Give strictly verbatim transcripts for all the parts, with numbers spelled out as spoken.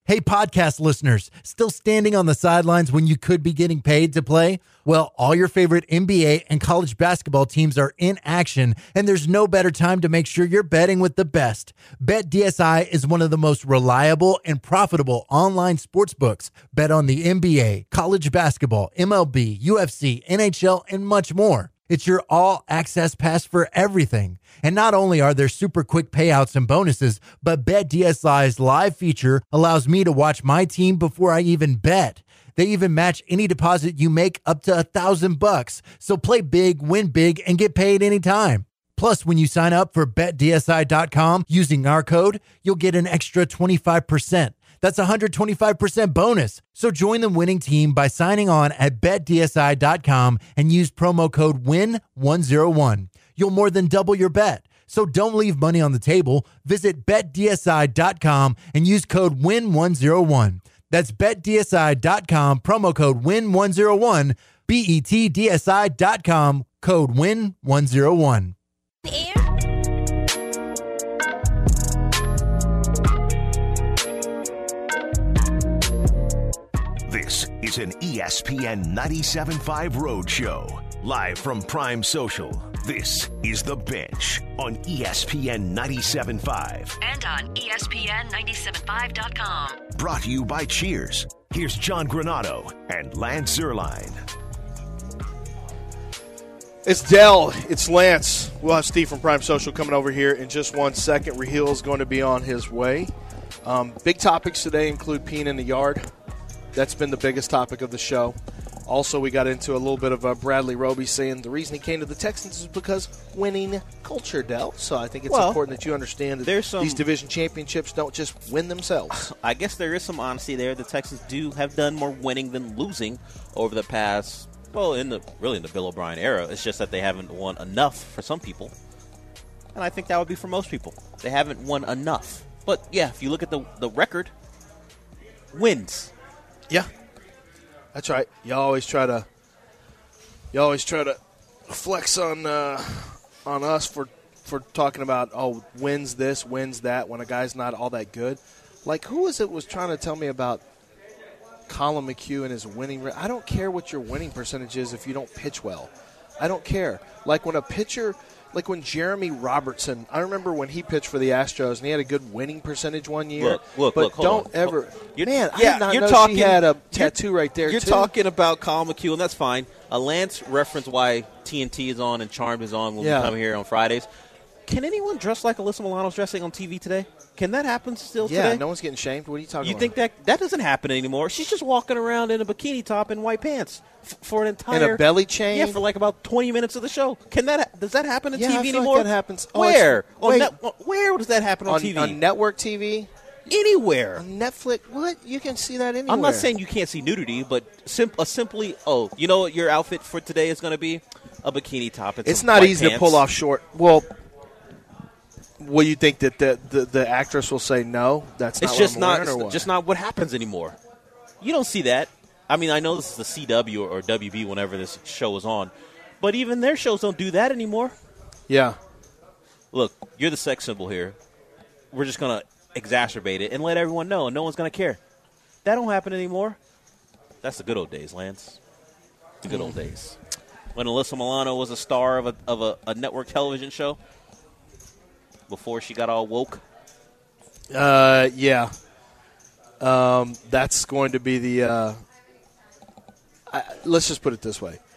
Hey, podcast listeners, still standing on the sidelines when you could be getting paid to play? Well, all your favorite N B A and college basketball teams are in action, and there's no better time to make sure you're betting with the best. BetDSI is one of the most reliable and profitable online sports books. Bet on the N B A, college basketball, M L B, U F C, N H L, and much more. It's your all-access pass for everything. And not only are there super quick payouts and bonuses, but BetDSI's live feature allows me to watch my team before I even bet. They even match any deposit you make up to a thousand bucks. So play big, win big, and get paid anytime. Plus, when you sign up for Bet D S I dot com using our code, you'll get an extra twenty-five percent. That's a one hundred twenty-five percent bonus. So join the winning team by signing on at Bet D S I dot com and use promo code win one oh one. You'll more than double your bet. So don't leave money on the table. Visit Bet D S I dot com and use code win one oh one. That's Bet D S I dot com, promo code win one oh one, B E T D S I dot com, code win one oh one. This is an E S P N ninety-seven point five Roadshow. Live from Prime Social, this is The Bench on E S P N ninety-seven point five. And on E S P N ninety-seven point five dot com. Brought to you by Cheers. Here's John Granado and Lance Zierlein. It's Dell. It's Lance. We'll have Steve from Prime Social coming over here in just one second. Raheel is going to be on his way. Um, big topics today include peeing in the yard. That's been the biggest topic of the show. Also, we got into a little bit of uh, Bradley Roby saying the reason he came to the Texans is because winning culture, Dell. So I think it's well, important that you understand that some, these division championships don't just win themselves. I guess there is some honesty there. The Texans do have done more winning than losing over the past, well, in the really in the Bill O'Brien era. It's just that they haven't won enough for some people. And I think that would be for most people. They haven't won enough. But, yeah, if you look at the, the record, wins. Yeah, that's right. You always try to, you always try to flex on uh, on us for for talking about oh wins this, wins that when a guy's not all that good. Like who was it was trying to tell me about Colin McHugh and his winning rate? I don't care what your winning percentage is if you don't pitch well. I don't care. Like when a pitcher. Like when Jeremy Robertson, I remember when he pitched for the Astros and he had a good winning percentage one year. Look, look, but look, hold don't on. ever, you're, man. Yeah, I did not you're know talking, she had a tattoo right there. You're too. talking about Colin McHugh, and that's fine. A Lance referenced why T N T is on and Charmed is on when yeah. we come here on Fridays. Can anyone dress like Alyssa Milano's dressing on T V today? Can that happen still yeah, today? Yeah, no one's getting shamed. What are you talking you about? You think that that doesn't happen anymore? She's just walking around in a bikini top and white pants f- for an entire and a belly chain. Yeah, for like about twenty minutes of the show. Can that does that happen on yeah, T V I feel anymore? Like that happens. Oh, where? On wait, net, where does that happen on, on T V? On network T V. Anywhere. On Netflix. What? You can see that anywhere. I'm not saying you can't see nudity, but sim- a simply, oh, you know what your outfit for today is going to be? A bikini top. And it's some not white easy pants. to pull off short. Well, will you think that the, the, the actress will say no? That's not it's what just I'm not wearing, or what? just not what happens anymore. You don't see that. I mean, I know this is the C W or W B whenever this show is on, but even their shows don't do that anymore. Yeah. Look, you're the sex symbol here. We're just going to exacerbate it and let everyone know, and no one's going to care. That don't happen anymore. That's the good old days, Lance. The good mm. old days. When Alyssa Milano was a star of a of a, a network television show before she got all woke. Uh, yeah. Um, that's going to be the. Uh, I, let's just put it this way.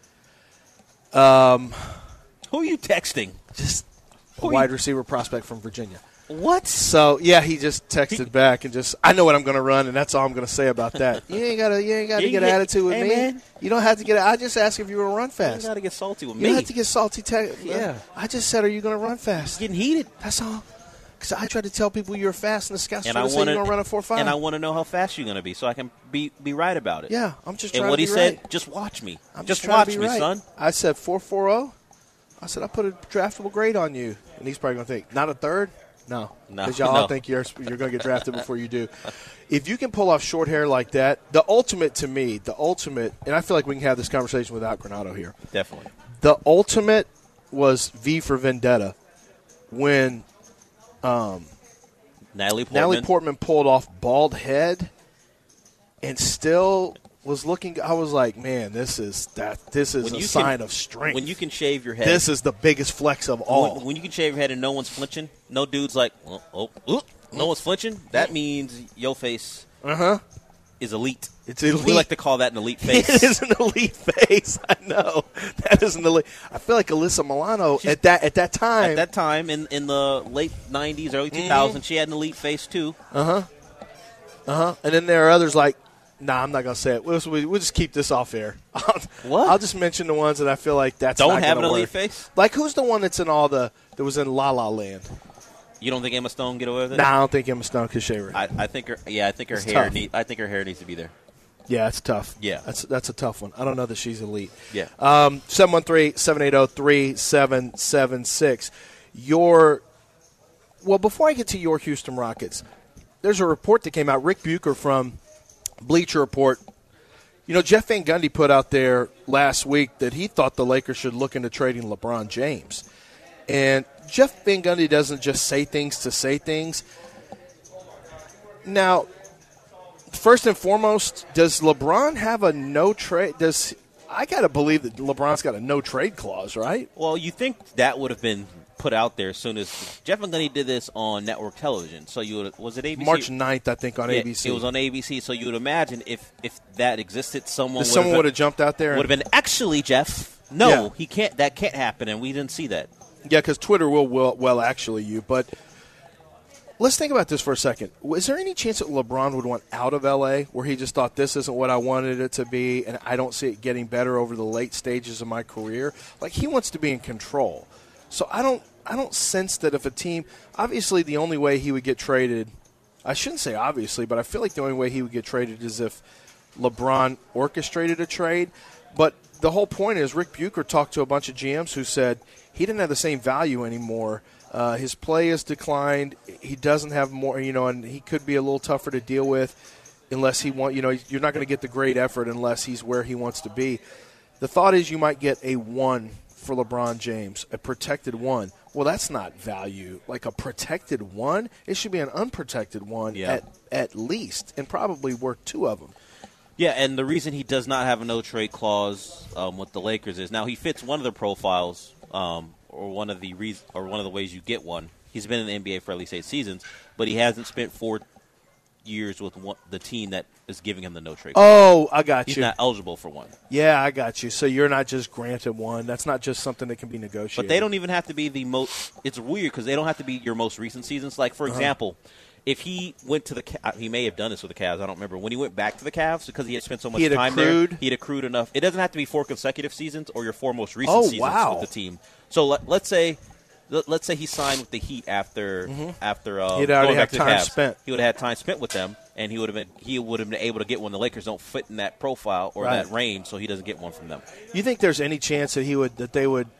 Um, who are you texting? Just who a wide you? receiver prospect from Virginia. What? So yeah, he just texted he, back and just I know what I'm going to run, and that's all I'm going to say about that. you ain't got to you ain't got to get an attitude with hey, me. Man. You don't have to get. I just asked if you were going to run fast. You got to get salty with you me. You don't have to get salty. Te- yeah. I just said, are you going to run fast? Getting heated. That's all. Because I tried to tell people you're fast, and the scouts and tried I to say wanna, you're going to run a four five. And I want to know how fast you're going to be, so I can be be right about it. Yeah, I'm just. And trying what to he be said, right. just watch me. I'm just just watch to be me, right. son. I said four four zero. I said I put a draftable grade on you, and he's probably going to think not a third. No, because no, y'all no. think you're you're going to get drafted before you do. If you can pull off short hair like that, the ultimate to me, the ultimate, and I feel like we can have this conversation without Granado here. Definitely. The ultimate was V for Vendetta when um, Natalie Portman. Natalie Portman pulled off bald head and still was looking. I was like, man, this is that. This is When a you sign can- of strength. When you can shave your head. This is the biggest flex of all. When, when you can shave your head and no one's flinching, no dude's like, oh, oh, oh, no one's flinching, that means your face Uh-huh. is elite. It's elite. We like to call that an elite face. It is an elite face. I know. That is an elite. I feel like Alyssa Milano at that at that time. At that time, in, in the late nineties, early two thousands, mm-hmm. she had an elite face, too. Uh-huh. Uh-huh. And then there are others like, nah, I'm not going to say it. We'll, we'll just keep this off air. What? I'll just mention the ones that I feel like that's Don't not have an gonna elite work. face? Like, who's the one that's in all the – that was in La La Land? You don't think Emma Stone get away with it? Nah, I don't think Emma Stone could shave her. I, I think her. Yeah, I think her It's hair. tough. Need, I think her hair needs to be there. Yeah, it's tough. Yeah. That's that's a tough one. I don't know that she's elite. Yeah. Um, seven one three, seven eight zero, three seven seven six. Your – well, before I get to your Houston Rockets, there's a report that came out. Rick Bucher from Bleacher Report. You know, Jeff Van Gundy put out there last week that he thought the Lakers should look into trading LeBron James. And Jeff Van Gundy doesn't just say things to say things. Now, first and foremost, does LeBron have a no trade? Does I got to believe that LeBron's got a no trade clause, right? Well, you think that would have been put out there as soon as Jeff Van Gundy did this on network television. So you would, was it A B C? March ninth, I think, on yeah, A B C. It was on A B C. So you would imagine if if that existed, someone would someone have would have jumped out there. Would have been actually Jeff. No, Yeah. he can't. That can't happen, and we didn't see that. Yeah, because Twitter will, will well actually you. But let's think about this for a second. Is there any chance that LeBron would want out of L A, where he just thought this isn't what I wanted it to be, and I don't see it getting better over the late stages of my career? Like, he wants to be in control. So I don't I don't sense that if a team – obviously the only way he would get traded – I shouldn't say obviously, but I feel like the only way he would get traded is if LeBron orchestrated a trade. But the whole point is Rick Bucher talked to a bunch of G Ms who said he didn't have the same value anymore. Uh, his play has declined. He doesn't have more, you know, and he could be a little tougher to deal with unless he want. You know, you're not going to get the great effort unless he's where he wants to be. The thought is you might get a one for LeBron James, a protected one. Well, that's not value. Like a protected one, it should be an unprotected one Yeah. at at least, and probably worth two of them. Yeah, and the reason he does not have a no-trade clause um, with the Lakers is now he fits one of the profiles, um, or one of the reas- or one of the ways you get one. He's been in the N B A for at least eight seasons, but he hasn't spent four years with one, the team that is giving him the no-trade clause. Oh, I got He's you. not eligible for one. Yeah, I got you. So you're not just granted one. That's not just something that can be negotiated. But they don't even have to be the most – it's weird because they don't have to be your most recent seasons. Like, for Uh-huh. example, if he went to the Ca- – he may have done this with the Cavs. I don't remember. When he went back to the Cavs, because he had spent so much He had time accrued? there, he had accrued enough. It doesn't have to be four consecutive seasons or your four most recent Oh, seasons wow. with the team. So let, let's say – let's say he signed with the Heat after after um, He'd already going back have to the time Cavs. spent. He would have had time spent with them, and he would have been he would have been able to get one. The Lakers don't fit in that profile or Right. that range, so he doesn't get one from them. You think there's any chance that he would that they would?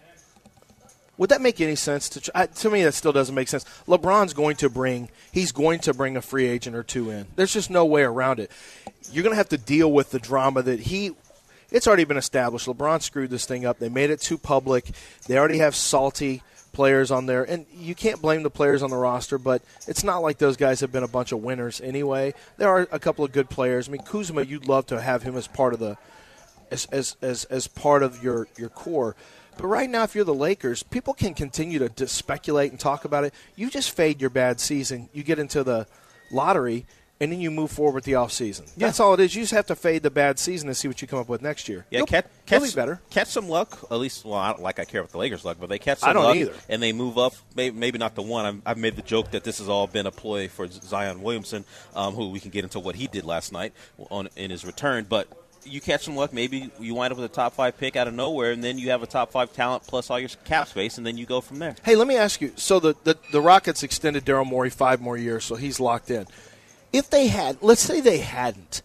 Would that make any sense to? I, to me, that still doesn't make sense. LeBron's going to bring he's going to bring a free agent or two in. There's just no way around it. You're going to have to deal with the drama that he. It's already been established. LeBron screwed this thing up. They made it too public. They already have salty players on there, and you can't blame the players on the roster, but it's not like those guys have been a bunch of winners anyway. There are a couple of good players. I mean, Kuzma, you'd love to have him as part of the as as as, as part of your, your core. But right now, if you're the Lakers, people can continue to, to speculate and talk about it. You just fade your bad season. You get into the lottery, and then you move forward with the offseason. Yeah. That's all it is. You just have to fade the bad season and see what you come up with next year. Yeah, You'll- catch, you'll catch, be better. catch some luck. At least, well, I don't like I care about the Lakers' luck, but they catch some I don't luck, either. and they move up. Maybe, maybe not the one. I'm, I've made the joke that this has all been a ploy for Zion Williamson, um, who we can get into what he did last night on in his return. But you catch some luck. Maybe you wind up with a top five pick out of nowhere, and then you have a top five talent plus all your cap space, and then you go from there. Hey, let me ask you. So the, the, the Rockets extended Daryl Morey five more years, so he's locked in. If they had, let's say they hadn't,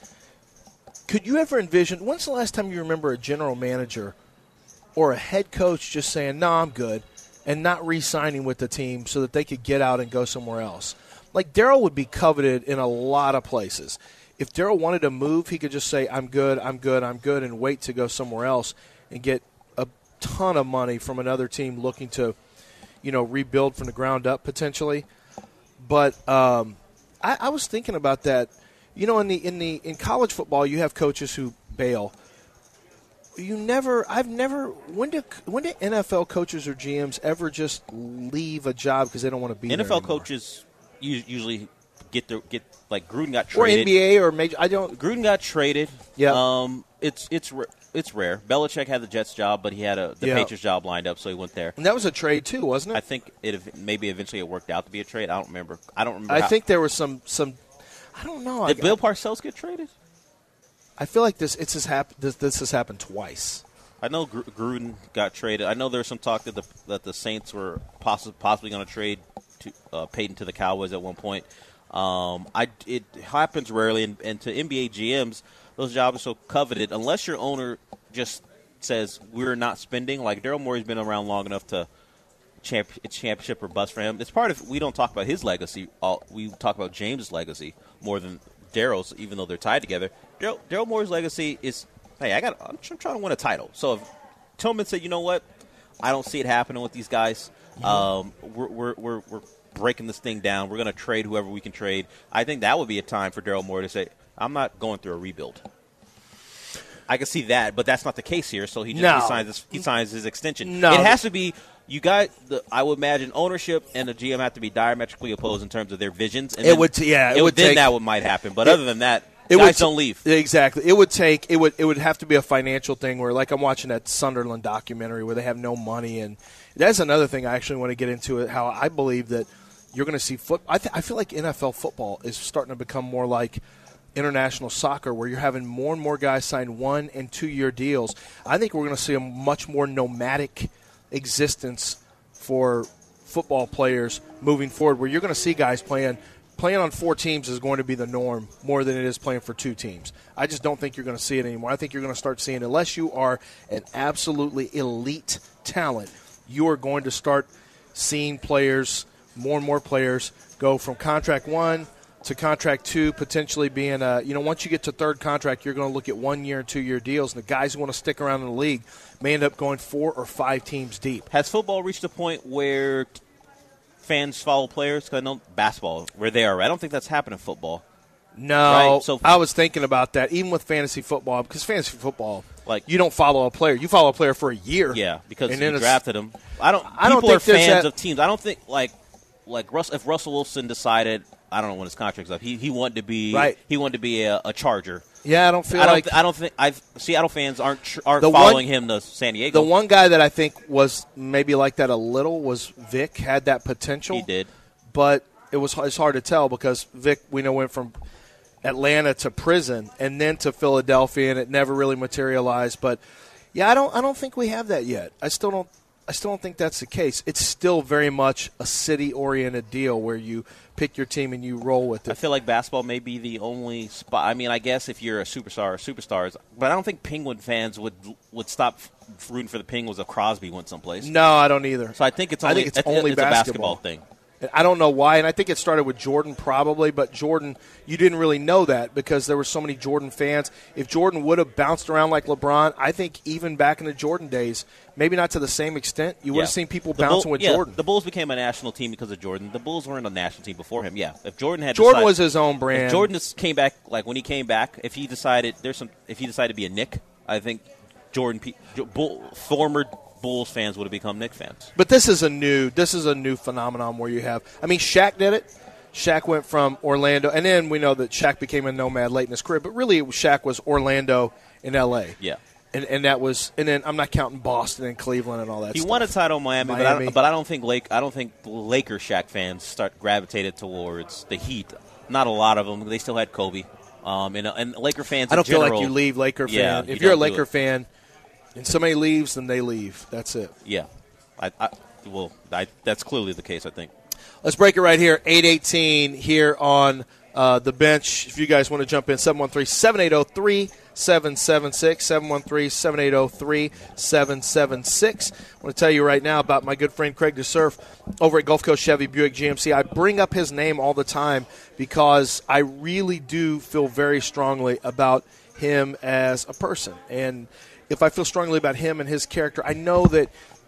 could you ever envision, when's the last time you remember a general manager or a head coach just saying, no, I'm good, and not re-signing with the team so that they could get out and go somewhere else? Like, Daryl would be coveted in a lot of places. If Daryl wanted to move, he could just say, I'm good, I'm good, I'm good, and wait to go somewhere else and get a ton of money from another team looking to, you know, rebuild from the ground up potentially. But um, I, I was thinking about that. You know, in the in the in college football, you have coaches who bail. You never. I've never. When do when do N F L coaches or G Ms ever just leave a job because they don't want to be N F L there anymore? coaches usually get their get like Gruden got Or traded. N B A or major. I don't. Gruden got traded. Yeah. Um. It's it's ra- it's rare. Belichick had the Jets job, but he had a the Yeah. Patriots job lined up, so he went there. And that was a trade too, wasn't it? I think it ev- maybe eventually it worked out to be a trade. I don't remember. I don't remember. I how- think there was some some. I don't know. did I, Bill Parcells get traded? I feel like this. It's has happened. This, this has happened twice. I know Gr- Gruden got traded. I know there was some talk that the that the Saints were possi- possibly going to trade to uh, Peyton to the Cowboys at one point. Um, I it happens rarely, and, and to N B A G Ms, those jobs are so coveted. Unless your owner just says we're not spending, like Daryl Morey's been around long enough to champ, it's championship or bust for him. It's part of we don't talk about his legacy. All, we talk about James' legacy more than Daryl's, even though they're tied together. Daryl, Daryl Morey's legacy is. Hey, I got. I'm trying to win a title. So if Tillman said, "You know what? I don't see it happening with these guys. Um, we're, we're we're we're breaking this thing down. We're going to trade whoever we can trade." I think that would be a time for Daryl Morey to say, "I'm not going through a rebuild." I can see that, but that's not the case here. So he just No. he signs his, he signs his extension. No. It has to be. You got the. I would imagine ownership and the G M have to be diametrically opposed in terms of their visions. And It then, would t- yeah, it it would then take- that would might happen. But It- other than that, It guys would t- don't leave. Exactly. It would take it would it would have to be a financial thing where like I'm watching that Sunderland documentary where they have no money, and that's another thing I actually want to get into it how I believe that you're going to see foot I th- I feel like N F L football is starting to become more like international soccer where you're having more and more guys sign one and two year deals. I think we're going to see a much more nomadic existence for football players moving forward where you're going to see guys playing Playing on four teams is going to be the norm more than it is playing for two teams. I just don't think you're going to see it anymore. I think you're going to start seeing, unless you are an absolutely elite talent, you are going to start seeing players, more and more players, go from contract one to contract two, potentially being a, you know, once you get to third contract, you're going to look at one year and two year deals. And the guys who want to stick around in the league may end up going four or five teams deep. Has football reached a point where fans follow players? Because I know basketball, where they are. I don't think that's happened in football. No, Right, so- I was thinking about that, even with fantasy football, because fantasy football, Like- you don't follow a player. You follow a player for a year. Yeah, because And you then it's- drafted him. I don't. I don't people are think there's fans that- of teams. I don't think like like Russ. If Russell Wilson decided, I don't know when his contract's up. He he wanted to be Right. He wanted to be a, a Charger. Yeah, I don't feel I don't. like th- I don't think. I Seattle fans aren't tr- aren't The one- following him to San Diego. the one guy that I think was maybe like that a little was Vic, had that potential. he did. But it was it's hard to tell because Vic, we know, went from Atlanta to prison and then to Philadelphia, and it never really materialized. But yeah, I don't I don't think we have that yet. I still don't I still don't think that's the case. It's still very much a city-oriented deal where you pick your team and you roll with I it. feel like basketball may be the only spot. I mean, I guess if you're a superstar or superstars, but I don't think Penguin fans would would stop f- rooting for the Penguins if Crosby went someplace. No, I don't either. So I think it's I only think it's it's, only it's a basketball. basketball thing. I don't know why, and I think it started with Jordan probably, but Jordan, you didn't really know that because there were so many Jordan fans. If Jordan would have bounced around like LeBron, I think even back in the Jordan days, maybe not to the same extent, you would Yeah. have seen people The bouncing Bull- with yeah, Jordan. The Bulls became a national team because of Jordan. The Bulls weren't a national team before him. Yeah, if Jordan had Jordan decided- was his own brand. If Jordan just came back, like when he came back, if he decided there's some, if he decided to be a Knick, I think Jordan, P- Jo- Bull, former Bulls fans would have become Knicks fans. But this is a new this is a new phenomenon where you have I mean Shaq did it. Shaq went from Orlando, and then we know that Shaq became a nomad late in his career, but really it was Shaq was Orlando in L A. Yeah. And and that was and then I'm not counting Boston and Cleveland and all that He stuff. won a title in Miami, But, I, Miami. don't- but I don't think Lake. I don't think Laker Shaq fans start gravitated towards the Heat. Not a lot of them. They still had Kobe. Um, and, and Laker fans. I don't in general, feel like you leave Laker fan. Yeah, if you you're a don't do Laker it. fan and somebody leaves, then they leave. That's it. Yeah, I, I well, I, that's clearly the case. I think. Let's break it right here. eight eighteen here on uh, the bench. If you guys want to jump in, seven one three, seven eight zero, three seven seven six, seven one three, seven eight zero, three seven seven six. I want to tell you right now about my good friend Craig DeSurf over at Gulf Coast Chevy Buick G M C. I bring up his name all the time because I really do feel very strongly about him as a person. And if I feel strongly about him and his character, I know that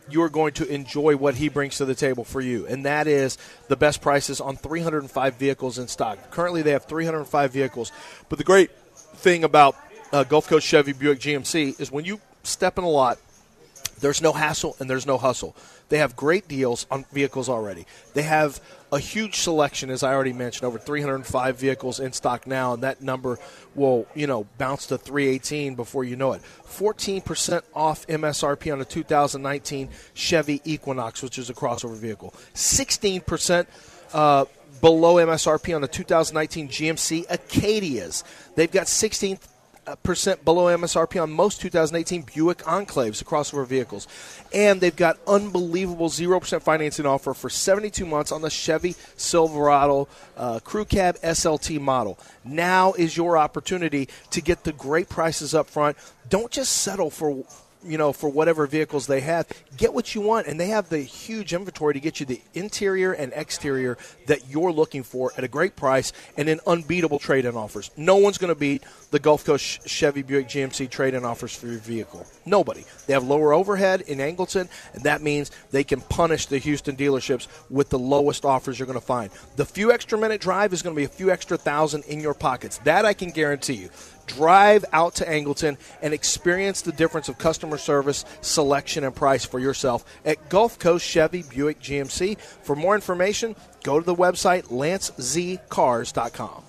you're going to enjoy what he brings to the table for you, and that is the best prices on three hundred five vehicles in stock. Currently, they have three hundred five vehicles. But the great thing about uh, Gulf Coast Chevy Buick G M C is when you step in a lot, there's no hassle and there's no hustle. They have great deals on vehicles already. They have a huge selection, as I already mentioned, over three hundred five vehicles in stock now, and that number will, you know, bounce to three eighteen before you know it. fourteen percent off M S R P on a two thousand nineteen Chevy Equinox, which is a crossover vehicle. sixteen percent uh, below M S R P on the two thousand nineteen G M C Acadias. They've got sixteen percent below M S R P on most two thousand eighteen Buick Enclaves, the crossover vehicles. And they've got unbelievable zero percent financing offer for seventy-two months on the Chevy Silverado uh, Crew Cab S L T model. Now is your opportunity to get the great prices up front. Don't just settle for you know, for whatever vehicles they have. Get what you want, and they have the huge inventory to get you the interior and exterior that you're looking for at a great price and in unbeatable trade-in offers. No one's going to beat the Gulf Coast Chevy Buick G M C trade-in offers for your vehicle. Nobody. They have lower overhead in Angleton, and that means they can punish the Houston dealerships with the lowest offers you're going to find. The few extra minute drive is going to be a few extra thousand in your pockets. That I can guarantee you. Drive out to Angleton and experience the difference of customer service, selection, and price for yourself at Gulf Coast Chevy Buick G M C. For more information, go to the website lance z cars dot com.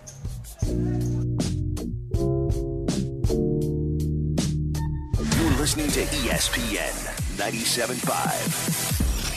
You're listening to E S P N ninety-seven point five.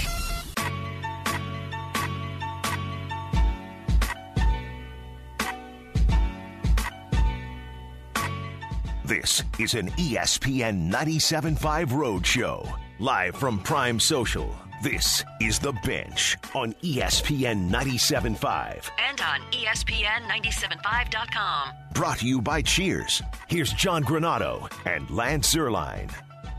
This is an E S P N ninety-seven point five Roadshow. Live from Prime Social, this is The Bench on E S P N ninety-seven point five. And on E S P N ninety-seven point five dot com. Brought to you by Cheers. Here's John Granado and Lance Zierlein.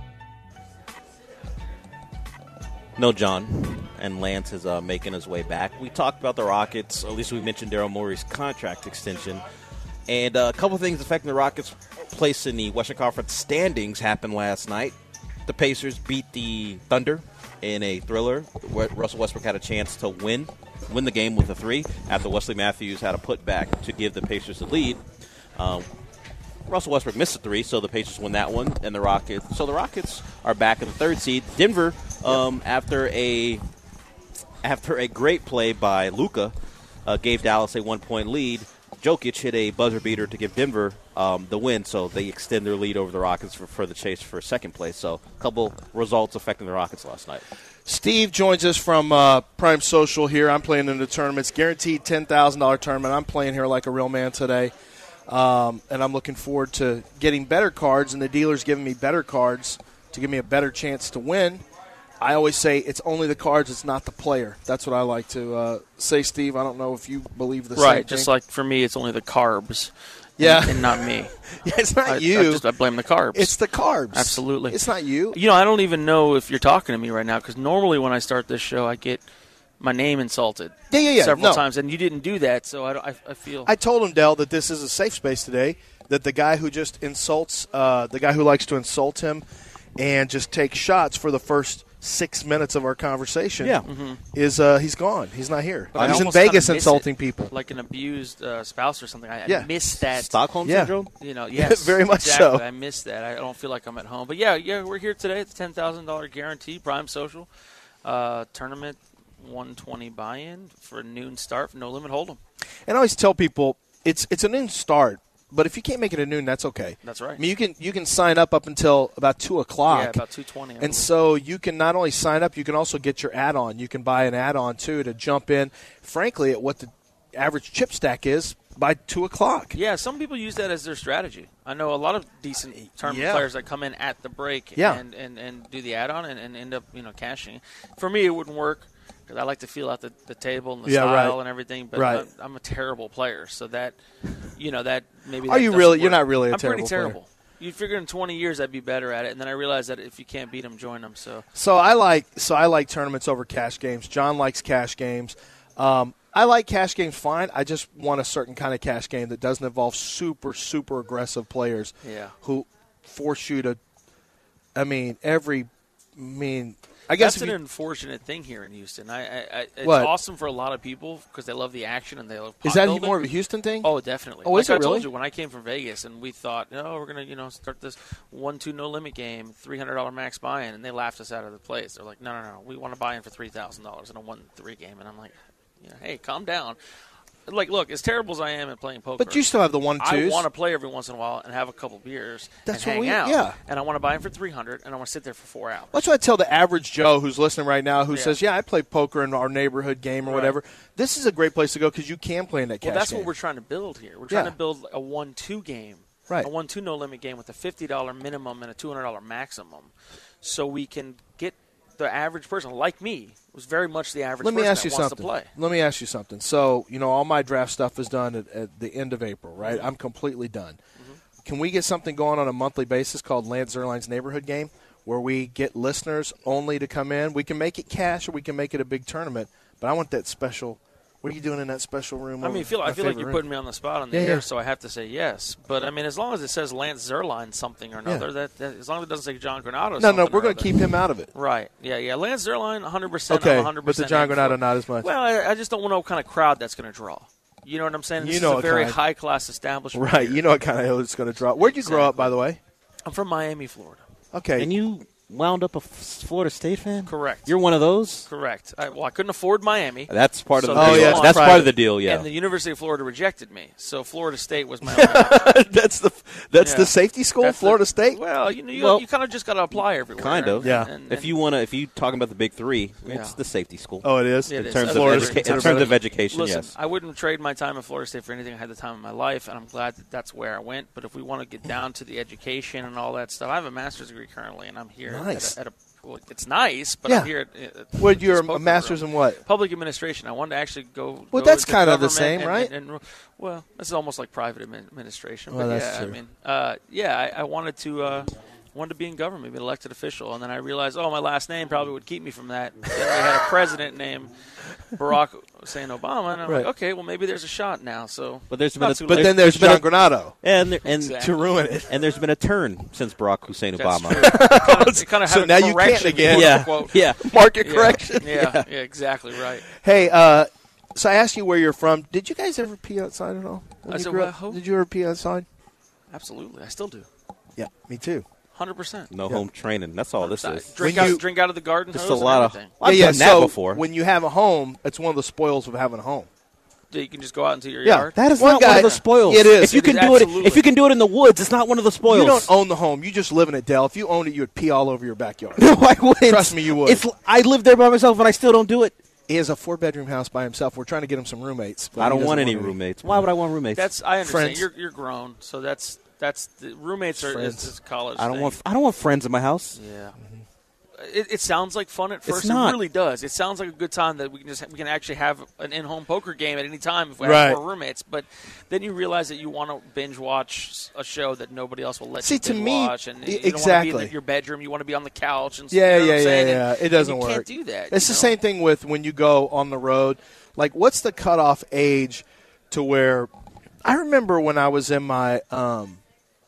No, John. And Lance is uh, making his way back. We talked about the Rockets. At least we mentioned Daryl Morey's contract extension. And uh, a couple things affecting the Rockets' place in the Western Conference standings happened last night. The Pacers beat the Thunder in a thriller. Russell Westbrook had a chance to win, win the game with a three after Wesley Matthews had a putback to give the Pacers the lead. Um, Russell Westbrook missed a three, so the Pacers won that one. And the Rockets, so the Rockets are back in the third seed. Denver, um, after a after a great play by Luka, uh, gave Dallas a one-point lead. Jokic hit a buzzer beater to give Denver um, the win, so they extend their lead over the Rockets for, for the chase for second place. So a couple results affecting the Rockets last night. Steve joins us from uh, Prime Social here. I'm playing in the tournaments, guaranteed ten thousand dollars tournament. I'm playing here like a real man today, um, and I'm looking forward to getting better cards, and the dealer's giving me better cards to give me a better chance to win. I always say it's only the cards, it's not the player. That's what I like to uh, say, Steve. I don't know if you believe the right, same thing. Right, just like for me, it's only the carbs. Yeah. And, and not me. Yeah, it's not I, you. I, just, I blame the carbs. It's the carbs. Absolutely. It's not you. You know, I don't even know if you're talking to me right now because normally when I start this show, I get my name insulted yeah, yeah, yeah. several no. times, and you didn't do that, so I, I, I feel. I told him, Dell, that this is a safe space today, that the guy who just insults, uh, the guy who likes to insult him and just take shots for the first six minutes of our conversation yeah. mm-hmm. is uh, he's gone. He's not here. But he's I in Vegas insulting it, people. Like an abused uh, spouse or something. I, yeah. I miss that. Stockholm yeah. Syndrome? You know, yes. Very much exactly. so. I miss that. I don't feel like I'm at home. But, yeah, yeah, we're here today. It's a ten thousand dollars guarantee, Prime Social. Uh, tournament, one twenty buy-in for a noon start for No Limit Hold'em. And I always tell people it's it's a noon start. But if you can't make it at noon, that's okay. That's right. I mean, you can you can sign up up until about two o'clock. Yeah, about two twenty. And so you can not only sign up, you can also get your add-on. You can buy an add-on too to jump in. Frankly, at what the average chip stack is by two o'clock. Yeah, some people use that as their strategy. I know a lot of decent tournament yeah. players that come in at the break yeah. and, and, and do the add-on and, and end up you know cashing. For me, it wouldn't work. Because I like to feel out the, the table and the yeah, style right. and everything, but right. I'm, I'm a terrible player. So that, you know, that maybe. Are that you doesn't really? work. You're not really a I'm terrible pretty terrible. player. You'd figure in twenty years I'd be better at it, and then I realized that if you can't beat them, join them. So. So I like so I like tournaments over cash games. John likes cash games. Um, I like cash games fine. I just want a certain kind of cash game that doesn't involve super super aggressive players. Yeah. Who force you to. I mean every. I mean. I guess that's if an you, unfortunate thing here in Houston. I, I, I it's What? awesome for a lot of people because they love the action and they love. is pot that building. more of a Houston thing? Oh, definitely. Oh, like is it I really? told you when I came from Vegas and we thought, no, we're gonna, you know, start this one two no limit game, three hundred dollar max buy-in, and they laughed us out of the place. They're like, no, no, no, we want to buy in for three thousand dollars in a one three game, and I'm like, you know, hey, calm down. Like, look, as terrible as I am at playing poker, But you still have the one I twos. want to play every once in a while and have a couple beers That's and what hang we- out. yeah. And I want to buy in for three hundred, and I want to sit there for four hours. That's what I tell the average Joe who's listening right now who Yeah. says, yeah, I play poker in our neighborhood game or Right. whatever. This is a great place to go because you can play in that cash Well, that's game. what we're trying to build here. We're trying Yeah. to build a one two game, Right. a one two no limit game with a fifty dollar minimum and a two hundred dollar maximum, so we can get the average person like me was very much the average Let me person ask that you wants something. to play. Let me ask you something. So, you know, all my draft stuff is done at, at the end of April, right? Mm-hmm. I'm completely done. Mm-hmm. Can we get something going on a monthly basis called Lance Zierlein's Neighborhood Game where we get listeners only to come in? We can make it cash or we can make it a big tournament, but I want that special. What are you doing in that special room? I mean, feel, I My feel like favorite you're room? putting me on the spot on the Yeah, air, yeah. so I have to say yes. But I mean, as long as it says Lance Zierlein something or another, Yeah. that, that as long as it doesn't say John Granado. No, something no, or we're going to other. keep him out of it. Right. Yeah, yeah. Lance Zierlein, one hundred percent. Okay, I'm one hundred but the percent John in Granado for it. not as much. Well, I, I just don't know what kind of crowd that's going to draw. You know what I'm saying? This You know is a what very kind. high class establishment. Right. here. You know what kind of hill it's going to draw. Where'd you grow up, Exactly. by the way? I'm from Miami, Florida. Okay. And you wound up a F- Florida State fan? Correct. You're one of those? Correct. I, well, I couldn't afford Miami. That's part of So the that's deal. yeah, it's That's private. part of the deal, yeah. And the University of Florida rejected me, so Florida State was my only option. that's the that's Yeah. the safety school, That's the- Florida State. Well, you know, you, Well, you kind of just got to apply everywhere. Kind of. Yeah. And- if and- you want to, if you talking about the big three, it's Yeah. the safety school. Oh, it is. Yeah, it in is. terms of Florida's educa- in considered terms of better. education, Listen, yes. I wouldn't trade my time at Florida State for anything. I had the time of my life, and I'm glad that that's where I went. But if we want to get down to the education and all that stuff, I have a master's degree currently, and I'm here Nice. at a, at a well, it's nice, but Yeah. I'm here at, at What you're this a poker master's room. in what? Public administration. I wanted to actually go. Well, go that's into kind of the government same, and- right? And, and, well, this is almost like private admin- administration. Well, but that's yeah, true. I mean, uh, yeah, I, I wanted to. Uh, wanted to be in government, be an elected official, and then I realized, oh, my last name probably would keep me from that. Then we had a president named Barack Hussein Obama, and I'm Right. like, okay, well, maybe there's a shot now. So, But there's been not a- too But late. then there's been John a- Granado And there- and Exactly. to ruin it. and there's been a turn since Barack Hussein That's Obama. true. It kinda, it kinda So had a now you can't correction again. before the Yeah, quote. yeah. Market Yeah. correction. Yeah, yeah, exactly right. Hey, uh, so I asked you where you're from. Did you guys ever pee outside at all? When I you said, grew well, up? who? Did you ever pee outside? Absolutely, I still do. Yeah, me too. one hundred percent. No Yeah. home training. That's all this is. Drink When out, you- drink out of the garden Just hose a lot and of. everything. I've yeah, yeah. done that so before. when you have a home, it's one of the spoils of having a home. That you can just go out into your Yeah. yard. That is One not guy- one of the spoils. It is. If you It can is do it, absolutely. if you can do it in the woods, it's not one of the spoils. You don't own the home. You just live in it, Dell. If you owned it, you would pee all over your backyard. No, I wouldn't. Trust me, you would. It's. I live there by myself, and I still don't do it. He has a four-bedroom house by himself. We're trying to get him some roommates. but I he don't doesn't want any to. roommates. Why would I want roommates? That's I understand. Friends. You're you're grown, so that's that's the roommates are Friends. it's, it's college. I don't thing. want. I don't want friends in my house. Yeah. It, it sounds like fun at first. not. It really does. It sounds like a good time that we can just we can actually have an in-home poker game at any time if we Right. have four roommates. But then you realize that you want to binge watch a show that nobody else will let See, you to binge me, watch, and you e- don't want to be in exactly. the, your bedroom. You want to be on the couch and Yeah, you know what yeah, I'm yeah, saying? yeah. And- It doesn't and you work. Can't do that. It's you the know? same thing with when you go on the road. Like, what's the cutoff age to where? I remember when I was in my, um,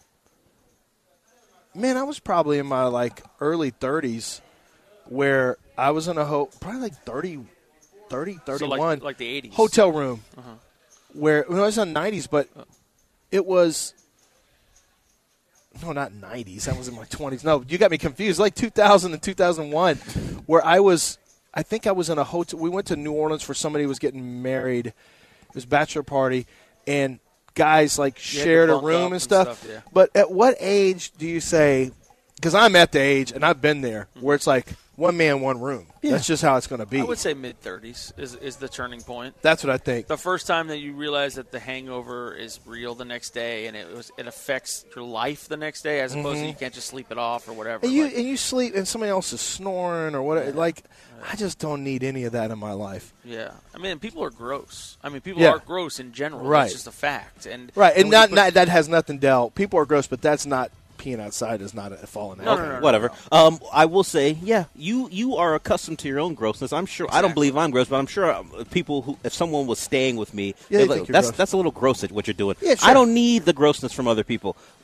man, I was probably in my like early thirties, where I was in a ho- probably like thirty, thirty, So thirty-one like, like the eighties. hotel room, Uh-huh. where well, it was in the nineties, but it was. No, not nineties. That was in my twenties. No, you got me confused. Like two thousand and two thousand one, where I was, I think I was in a hotel. We went to New Orleans for somebody who was getting married. It was a bachelor party, and guys like You had to shared a bunk up room and and stuff. stuff, yeah. But at what age do you say, because I'm at the age, and I've been there, where it's like one man, one room. That's just how it's going to be. I would say mid thirties is is the turning point. That's what I think. The first time that you realize that the hangover is real the next day and it was it affects your life the next day as opposed to you can't just sleep it off or whatever. Mm-hmm. And you Like, and you sleep, and somebody else is snoring or whatever. Like, I just don't need any of that in my life. yeah, I mean, people are gross. I mean, people Yeah. are gross in general. Right. That's just a fact. And Right, and when not, you put- not that has nothing dealt. People are gross, but that's not peeing outside is not a falling No, out. no, no, no. Whatever. Um, I will say, yeah, you you are accustomed to your own grossness. I'm sure. I don't Exactly. believe I'm gross, but I'm sure um, people who, if someone was staying with me, Yeah, they'd they like, think you're that's gross. that's a little gross at what you're doing. Yeah, sure. I don't need the grossness from other people. Th-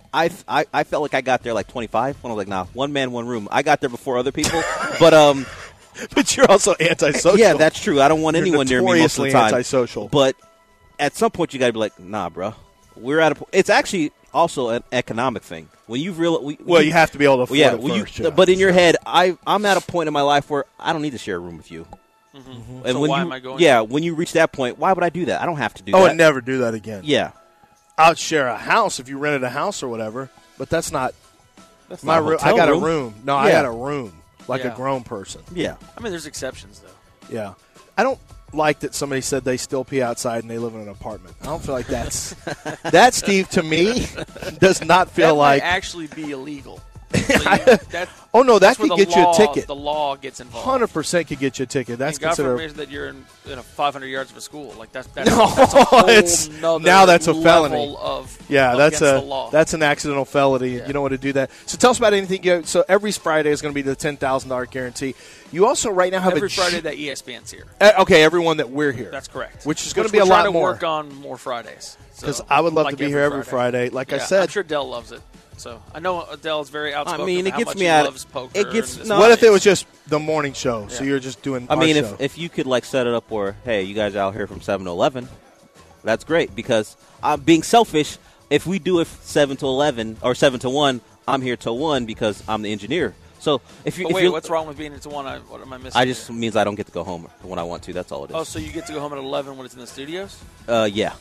I, I, I felt like I got there like twenty-five. When I was like, nah, one man, one room. I got there before other people. but um, but you're also antisocial. Yeah, that's true. I don't want you're anyone near me most of the time. Antisocial. But at some point, you got to be like, nah, bro. We're at a. It's actually also an economic thing. When you've real, we, well, we, you have to be able to afford yeah, it well, first. You, yeah. But in your head, I I'm at a point in my life where I don't need to share a room with you. Mm-hmm. And so when why you, am I going? Yeah, when you reach that point, why would I do that? I don't have to do I that. would never do that again. Yeah. I'll share a house if you rented a house or whatever, but that's not That's my not a room. hotel I got room. a room. No, I Yeah. got a room like Yeah. a grown person. Yeah. I mean, there's exceptions though. Yeah. I don't like that somebody said they still pee outside and they live in an apartment. I don't feel like that's that, Steve, to me, does not feel that like might actually be illegal. So you, that, oh no, that that's where could the get you a law- ticket. The law gets involved. Hundred percent could get you a ticket. That's and God considered. forbid that you're in, in a five hundred yards of a school. Like that's that's, No, that's a whole it's- nother now that's a level felony. Of Yeah, that's against a the law. that's an accidental felony. Yeah. You don't want to do that. So tell us about anything. You, so every Friday is going to be the ten thousand dollar guarantee. You also right now have every a Friday that E S P N's here. Uh, okay, everyone that we're here. That's correct. Which is going to Which be a we're lot trying to more. work on more Fridays. Because So, I would love like to be here every Friday. Like I Yeah, said, I'm sure Dell loves it. So I know Adele's very outspoken. I mean, it how gets much me he out- loves poker. it gets- and this no, what and if it that. was just the morning show? So Yeah. you're just doing. I our mean, show. if if you could like set it up where, hey, you guys are out here from seven to eleven, that's great because I'm being selfish. If we do it seven to eleven or seven to one, I'm here till one because I'm the engineer. So if you But if wait, you, what's wrong with being into one? I, what am I missing? I just here? means I don't get to go home when I want to. That's all it is. Oh, so you get to go home at eleven when it's in the studios? uh, yeah,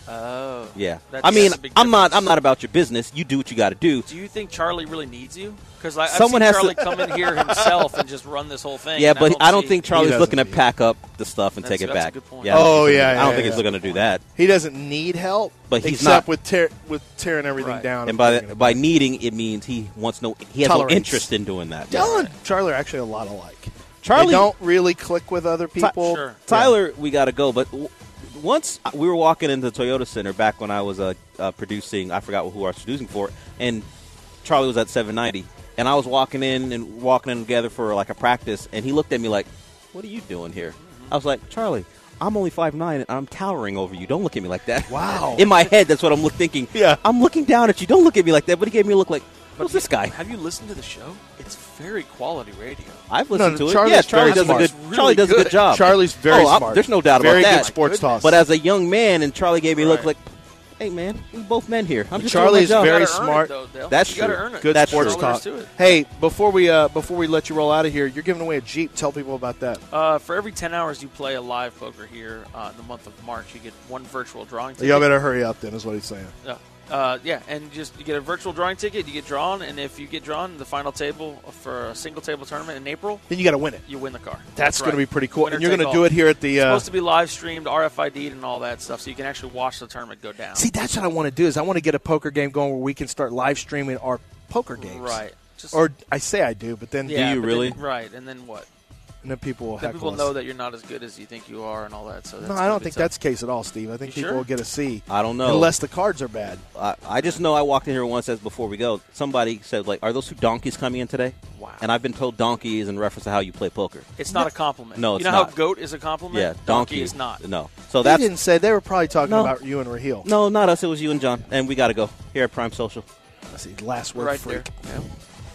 Oh, yeah. That's- I mean, that's a big I'm not difference. I'm not about your business. You do what you got to do. Do you think Charlie really needs you? Because I've Someone seen has Charlie to- come in here himself and just run this whole thing. Yeah, and but I don't see- think Charlie's doesn't looking to need it. pack up the stuff and That's- take it that's a back. good point. Yeah, I don't Oh, think he's yeah, gonna- I don't yeah, think yeah. he's going to do that. he doesn't need help, But he's except not- with tear, with tearing everything Right. down. And by bringing the, it by back. needing, it means he wants no. He has no Tolerates. interest in doing that. Dell and Charlie are actually a lot alike. Charlie they don't really click with other people. Sure. Tyler, we got to go. But w- once we were walking into the Toyota Center back when I was uh, uh, producing, I forgot who I was producing for, and Charlie was at seven ninety, and I was walking in and walking in together for like a practice, and he looked at me like, "What are you doing here?" I was like, "Charlie, I'm only five nine, and I'm towering over you. Don't look at me like that." Wow. In my head, that's what I'm look- thinking. Yeah. I'm looking down at you. Don't look at me like that. But he gave me a look like, "Who's this guy?" Have you listened to the show? It's very quality radio. I've listened No, to it. Charlie's Yeah, Charlie very does smart. a good. It's really Charlie does a good. good job. Charlie's very Oh, I'm- smart. there's no doubt very about good that. sports toss. But as a young man, and Charlie gave me a look Right. like, "Hey, man, we both men here. I'm just Charlie's doing my job." very You gotta earn smart. It, though, Dale. That's you gotta true. earn it. good That's sports true. talk. To it. Hey, before we uh, before we let you roll out of here, you're giving away a Jeep. Tell people about that. Uh, for every ten hours you play a live poker here uh, in the month of March, you get one virtual drawing ticket. Y'all better hurry up. Then is what he's saying. Yeah. Uh, yeah, and just you get a virtual drawing ticket, you get drawn, and if you get drawn, the final table for a single table tournament in April, Then you got to win it. you win the car. That's, going to right. be pretty cool. Winner And you're going take to do all. it here at the. It's Uh, supposed to be live streamed, R F I D'd, and all that stuff, so you can actually watch the tournament go down. see, that's what I want to do. Is I want to get a poker game going where we can start live streaming our poker games. Right. Just, Or I say I do, but then yeah, you but really? Then, right, and then what? and then people will Then heckle people us. know that you're not as good as you think you are, and all that. So that's No, I gonna don't be think tough. that's the case at all, Steve. I think You people sure? will get a C. I don't know. Unless the cards are bad. I, I just know I walked in here once as before we go. Somebody said, like, "Are those two donkeys coming in today?" Wow. And I've been told donkey is in reference to how you play poker. It's not a compliment. No, you it's know not. how goat is a compliment. Yeah, donkey, is not. No. So They that's didn't say. They were probably talking No. about you and Raheel. no, not us. It was you and John, and we got to go here at Prime Social. Let's see. Last word Right freak. there. Yeah.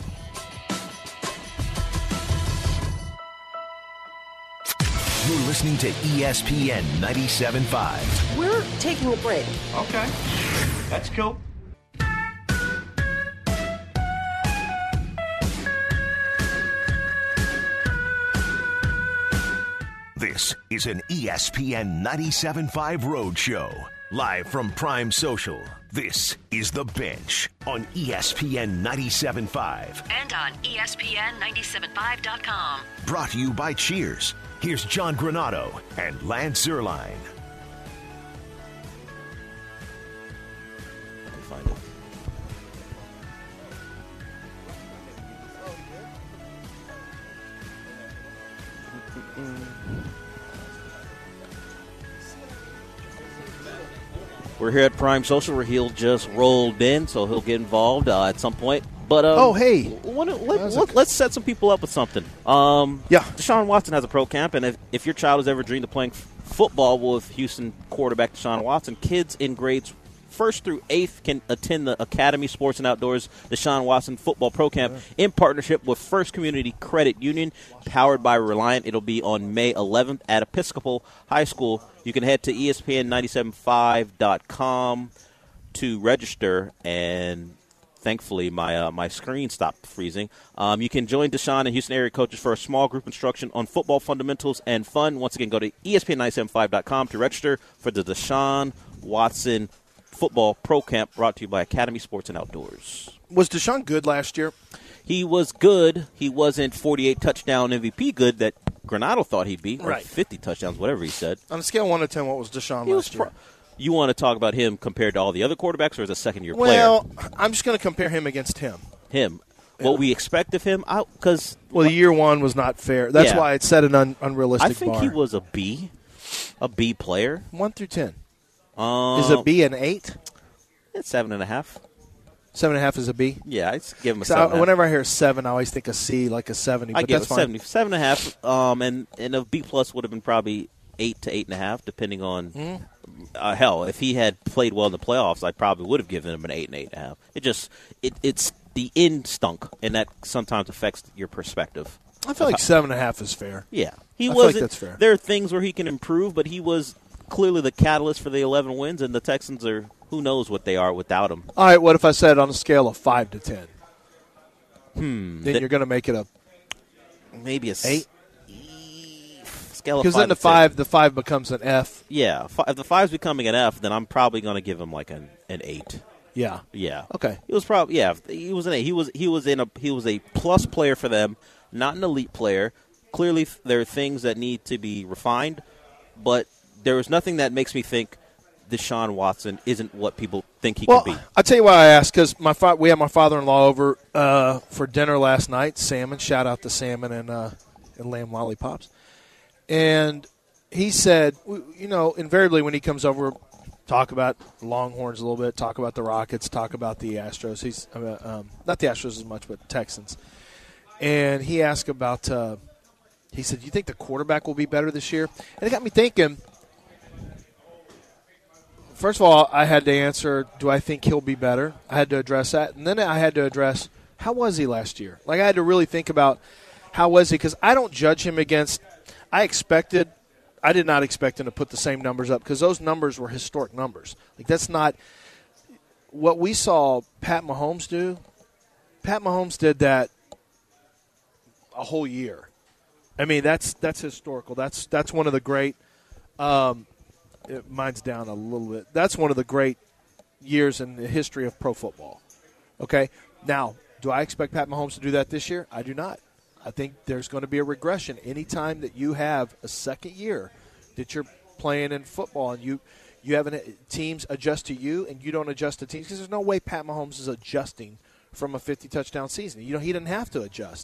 You're listening to E S P N ninety-seven point five. We're taking a break. Okay, that's cool. This is an E S P N ninety-seven point five Road Show. Live from Prime Social. This is The Bench on E S P N ninety-seven point five. And on E S P N ninety-seven five dot com. Brought to you by Cheers. Here's John Granado and Lance Zerline. Let me find it. We're here at Prime Social where he'll just rolled in, so he'll get involved uh, at some point. But um, Oh, hey. let, That let, was let, us set some people up with something. Um, Yeah. Deshaun Watson has a pro camp, and if, if your child has ever dreamed of playing f- football with Houston quarterback Deshaun Watson, kids in grades first through eighth can attend the Academy Sports and Outdoors Deshaun Watson Football Pro Camp in partnership with First Community Credit Union, powered by Reliant. It'll be on May eleventh at Episcopal High School. You can head to E S P N nine seven five dot com to register, and thankfully, my uh, my screen stopped freezing. Um, you can join Deshaun and Houston area coaches for a small group instruction on football fundamentals and fun. Once again, go to E S P N nine seven five dot com to register for the Deshaun Watson Football Pro Camp, brought to you by Academy Sports and Outdoors. Was Deshaun good last year? He was good. He wasn't forty-eight touchdown M V P good that Granado thought he'd be, or right. fifty touchdowns, whatever he said. On a scale of one to ten, what was Deshaun He last was year? pro- You want to talk about him compared to all the other quarterbacks, or as a second-year well, player? Well, I'm just going to compare him against him. Him. What we expect of him, because well, the year one was not fair. That's Yeah. why it set an un- unrealistic I think bar. he was a B, a B player. One through ten. Um, Is a B an eight? It's seven and a half. Seven and a half is a B. Yeah, I'd give him a So seven. and a half. whenever I hear seven, I always think a C, like a seventy. I But give that's it fine. seventy, seven and a half. Um, and and a B plus would have been probably eight to eight and a half, depending on. Mm. Uh, hell, if he had played well in the playoffs, I probably would have given him an eight and eight and a half. It just it it's the end stunk, and that sometimes affects your perspective. I feel like seven and a half is fair. Yeah, he I feel was. like that's fair. There are things where he can improve, but he was clearly the catalyst for the eleven wins, and the Texans are who knows what they are without him. All right, what if I said on a scale of five to ten? Hmm. Then That- you're going to make it a maybe a s- eight? scale of because five then the to ten. five, the five becomes an F. Yeah, fi- if the five's becoming an F, then I'm probably going to give him like an, an eight. Yeah. Yeah. Okay. He was probably yeah. He was an eight. He was he was in a he was a plus player for them, not an elite player. Clearly, th- there are things that need to be refined, but there was nothing that makes me think Deshaun Watson isn't what people think he Well, could be. I'll tell you why I asked, because my fa- we had my father-in-law over uh, for dinner last night, salmon. Shout out to salmon and, uh, and lamb lollipops. And he said, w- you know, invariably when he comes over, talk about Longhorns a little bit, talk about the Rockets, talk about the Astros. He's uh, um, not the Astros as much, but Texans. And he asked about, uh, he said, do you think the quarterback will be better this year? And it got me thinking, first of all, I had to answer, do I think he'll be better? I had to address that. And then I had to address, how was he last year? Like, I had to really think about how was he, because I don't judge him against – I expected – I did not expect him to put the same numbers up, because those numbers were historic numbers. Like, that's not – what we saw Pat Mahomes do, Pat Mahomes did that a whole year. I mean, that's that's historical. That's that's one of the great um, – It, mine's down a little bit. That's one of the great years in the history of pro football. Okay? Now, do I expect Pat Mahomes to do that this year? I do not. I think there's going to be a regression. Anytime that you have a second year that you're playing in football and you, you have an, teams adjust to you and you don't adjust to teams, because there's no way Pat Mahomes is adjusting from a fifty-touchdown season. You know, he didn't have to adjust.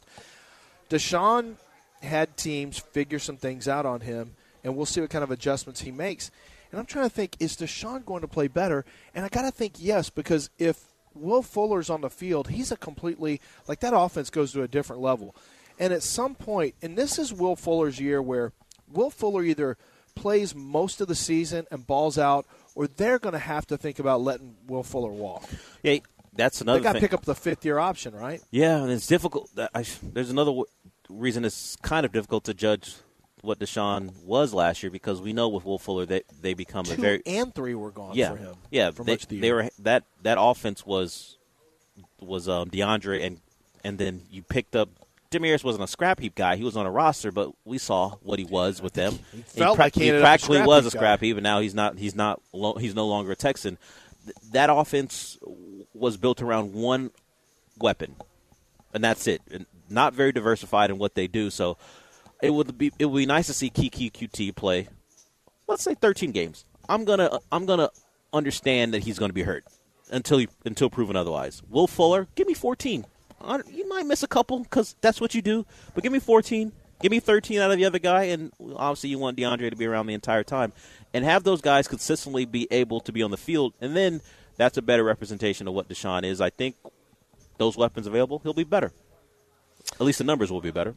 Deshaun had teams figure some things out on him, and we'll see what kind of adjustments he makes. And I'm trying to think, is Deshaun going to play better? And I got to think yes, because if Will Fuller's on the field, he's a completely – like that offense goes to a different level. And at some point – and this is Will Fuller's year where Will Fuller either plays most of the season and balls out, or they're going to have to think about letting Will Fuller walk. Yeah, that's another They got to thing. pick up the fifth-year option, right? Yeah, and it's difficult. I, there's another w- reason it's kind of difficult to judge what Deshaun was last year, because we know with Will Fuller that they become Two a very and three were gone yeah for him. yeah for they, much of the they year. were that that offense was was um, DeAndre and and then you picked up Demaryius wasn't a scrap heap guy. He was on a roster, but we saw what he was with them. He felt pra- like he ended up a practically scrap was heap a guy. scrap heap, and now he's not. He's not. Lo- he's no longer a Texan. Th- that offense was built around one weapon, and that's it. And not very diversified in what they do. So it would be it would be nice to see Kiki Q T play. Let's say thirteen games. I'm gonna I'm gonna understand that he's gonna be hurt until he, until proven otherwise. Will Fuller, give me fourteen. I- You might miss a couple because that's what you do, but give me fourteen. Give me thirteen out of the other guy, and obviously you want DeAndre to be around the entire time. And have those guys consistently be able to be on the field, and then that's a better representation of what Deshaun is. I think those weapons available, he'll be better. At least the numbers will be better.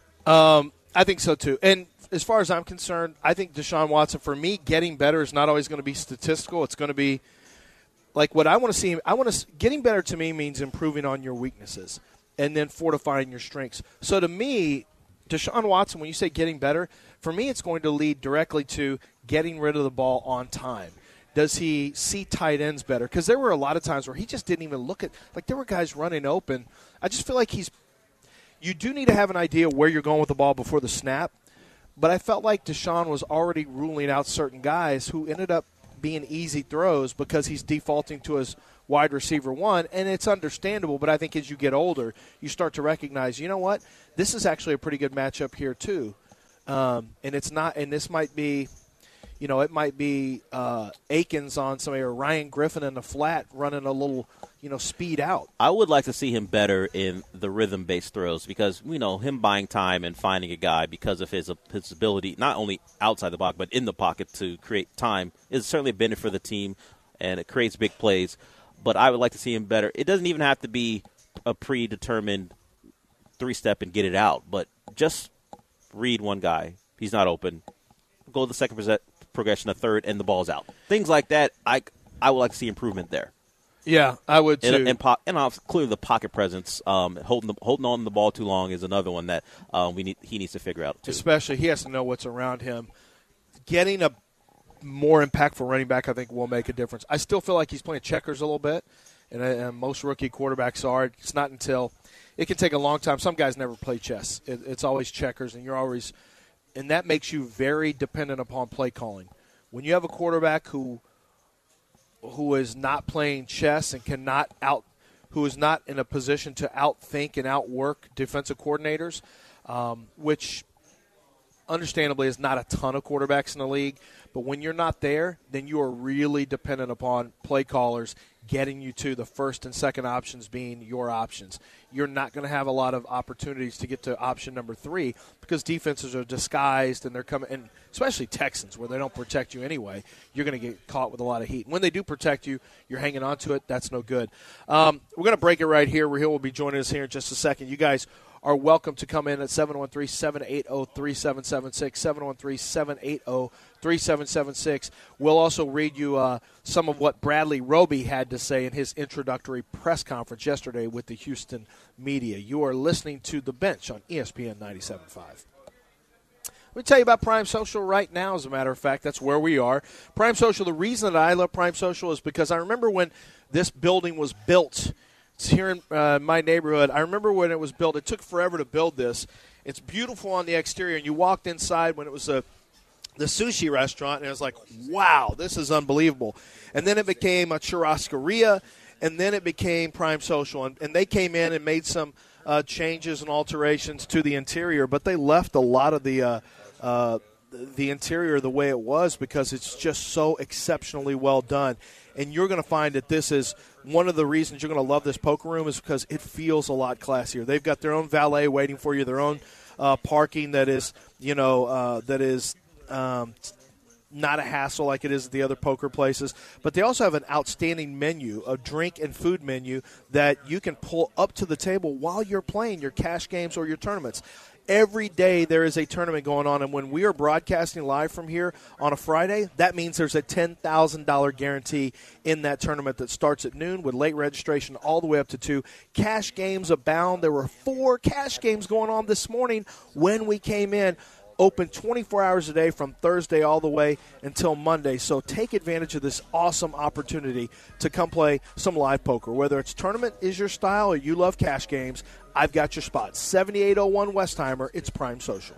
Um, I think so, too. And as far as I'm concerned, I think Deshaun Watson, for me, getting better is not always going to be statistical. It's going to be Like what I want to see, I want to getting better to me means improving on your weaknesses and then fortifying your strengths. So to me, Deshaun Watson, when you say getting better, for me it's going to lead directly to getting rid of the ball on time. Does he see tight ends better? Because there were a lot of times where he just didn't even look at, like there were guys running open. I just feel like he's, you do need to have an idea where you're going with the ball before the snap, but I felt like Deshaun was already ruling out certain guys who ended up being easy throws because he's defaulting to his wide receiver one, and it's understandable, but I think as you get older, you start to recognize, you know what, this is actually a pretty good matchup here too. Um, and it's not, and this might be, you know, it might be uh, Akins on somebody or Ryan Griffin in the flat running a little, you know, speed out. I would like to see him better in the rhythm-based throws because, you know, him buying time and finding a guy because of his, his ability, not only outside the pocket but in the pocket to create time is certainly a benefit for the team, and it creates big plays. But I would like to see him better. It doesn't even have to be a predetermined three-step and get it out, but just read one guy. He's not open. Go to the second present. progression, a third, and the ball's out. Things like that, I, I would like to see improvement there. Yeah, I would too. And, and, po- and clearly the pocket presence, um, holding the, holding on to the ball too long is another one that um, we need. He needs to figure out too. Especially, he has to know what's around him. Getting a more impactful running back, I think, will make a difference. I still feel like he's playing checkers a little bit, and, and most rookie quarterbacks are. It's not until it can take a long time. Some guys never play chess. It, it's always checkers, and you're always. And that makes you very dependent upon play calling. When you have a quarterback who who is not playing chess and cannot out, who is not in a position to outthink and outwork defensive coordinators, um, which understandably is not a ton of quarterbacks in the league, but when you're not there, then you are really dependent upon play callers getting you to the first and second options being your options. You're not going to have a lot of opportunities to get to option number three because defenses are disguised and they're coming, and especially Texans where they don't protect you anyway, you're going to get caught with a lot of heat. When they do protect you, you're hanging on to it. That's no good. Um, we're going to break it right here. Raheel will be joining us here in just a second. You guys are welcome to come in at seven one three, seven eight zero, three seven seven six, seven one three, seven eight zero, three seven seven six. We'll also read you uh, some of what Bradley Roby had to say in his introductory press conference yesterday with the Houston media. You are listening to The Bench on E S P N ninety-seven point five. Let me tell you about Prime Social right now, as a matter of fact. That's where we are. Prime Social, the reason that I love Prime Social is because I remember when this building was built. It's here in uh, my neighborhood. I remember when it was built. It took forever to build this. It's beautiful on the exterior, and you walked inside when it was a the sushi restaurant, and it was like, wow, this is unbelievable. And then it became a churrascaria, and then it became Prime Social. And, and they came in and made some uh, changes and alterations to the interior, but they left a lot of the uh, uh, the interior the way it was because it's just so exceptionally well done. And you're going to find that this is one of the reasons you're going to love this poker room is because it feels a lot classier. They've got their own valet waiting for you, their own uh, parking that is, you know, uh, that is um, not a hassle like it is at the other poker places. But they also have an outstanding menu, a drink and food menu that you can pull up to the table while you're playing your cash games or your tournaments. Every day there is a tournament going on, and when we are broadcasting live from here on a Friday, that means there's a ten thousand dollars guarantee in that tournament that starts at noon with late registration all the way up to two. Cash games abound. There were four cash games going on this morning when we came in. Open twenty-four hours a day from Thursday all the way until Monday. So take advantage of this awesome opportunity to come play some live poker. Whether it's tournament is your style or you love cash games, I've got your spot. seventy-eight oh one Westheimer, it's Prime Social.